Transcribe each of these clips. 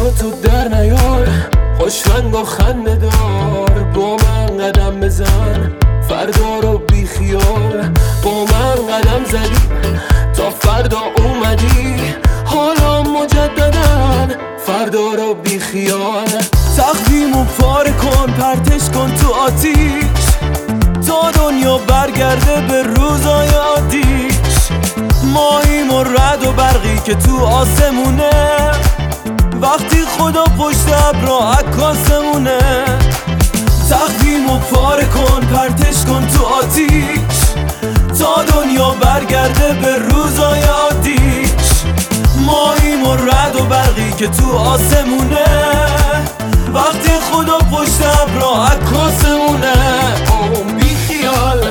رو تو در نیار، خوشرنگ و خنده دار، با من قدم بزن فردا رو بی خیال. با من قدم زدی تا فردا اومدی، حالا مجددن فردا رو بی خیال. تقویمو پاره کن پرتش کن تو آتیش، تا دنیا برگرده به روزای عادیش. ماییم و رد و برقی که تو آسمونه، وقتی خدا پشت ابرا عکاسمونه. تقویمو پاره کن پرتش کن تو آتیش، تا دنیا برگرده به روزای عادیش. ماییم و رد و برقی که تو آسمونه، وقتی خدا پشت ابرا عکاسمونه. بی خیال.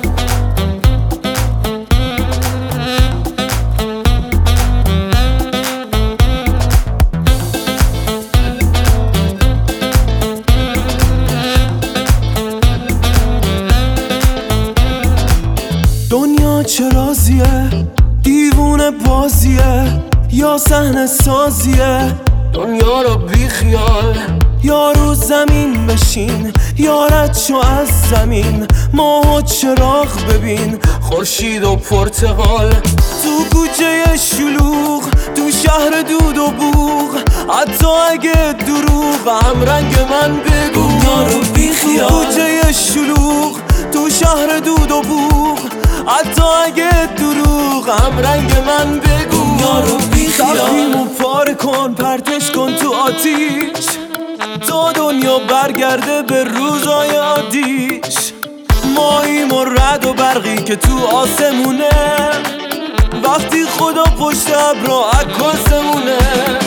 دنیا چه رازیه، دیوونه بازیه یا صحنه سازیه؟ دنیا رو بی خیال. یا رو زمین بشین یا رد شو از زمین، ماه و چراغ ببین خورشید و پرتقال. تو کوچه شلوغ تو شهر دود و بوغ، حتی اگه دروغ هم رنگ من بگو. دنیا رو بی خیال. تو کوچه شلوغ تو شهر دود و بوغ، حتی اگه دروغ هم رنگ من بگو. دنیا رو بی خیال. تقویمو پاره کن پرتش کن تو آتیش، تا دنیا برگرده به روزای عادیش. ماییم و رد و برقی که تو آسمونه، وقتی خدا پشت ابرا عکاسمونه.